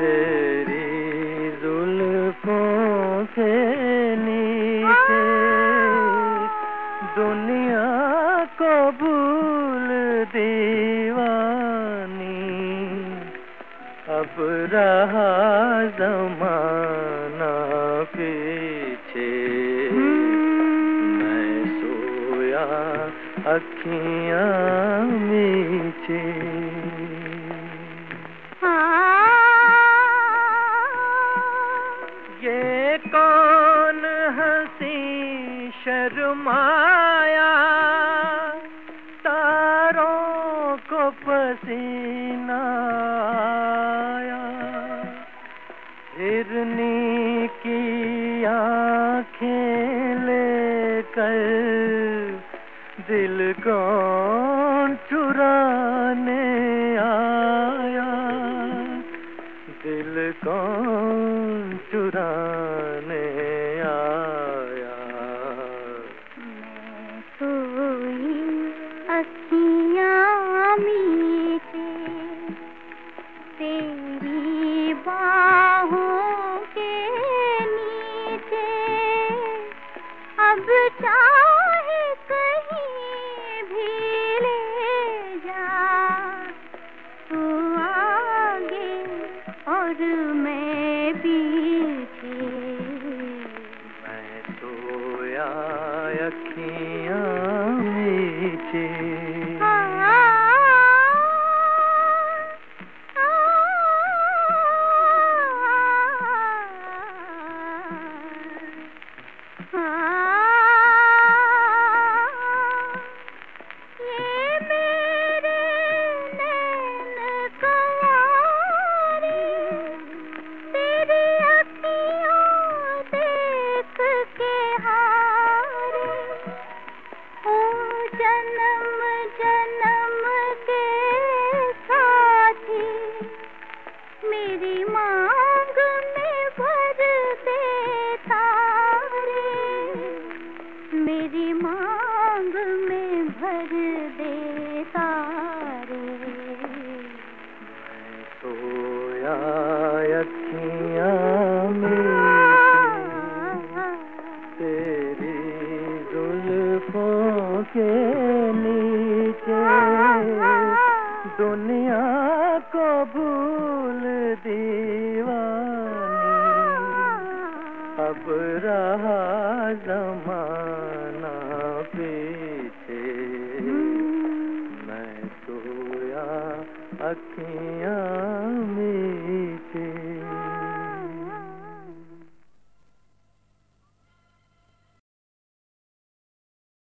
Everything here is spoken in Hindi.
तेरी जुल्फों से नीचे दुनिया को भूल दीवानी, अब रहा ज़माना पीछे। मैं सोया अखियाँ मीचे। ये कौन हंसी शर्माया, तारों को पसीना आया। हिरनी की आँखें लेकर दिल कौन चुराने आया, दिल कौन चुराने आया। मैं सोई अखियाँ मीचे तेरी बाहों के नीचे, अब चाहे कहीं भी ले जा, तू आगे और मैं पीछे। मैं सोया अखियाँ मीचे। ये मेरे नैन कंवारे तेरी अखियों देख के हारे। ओ जन्म जन्म के साथी, मेरी मांग में भर दे तारे, मेरी मांग में भर दे तारे। मैं सोया अखियाँ मीचे तेरी जुल्फों के नीचे, दुनिया को भूल दीवानी, अब रहा ज़माना पीछे। मैं सोया अखियाँ मीचे।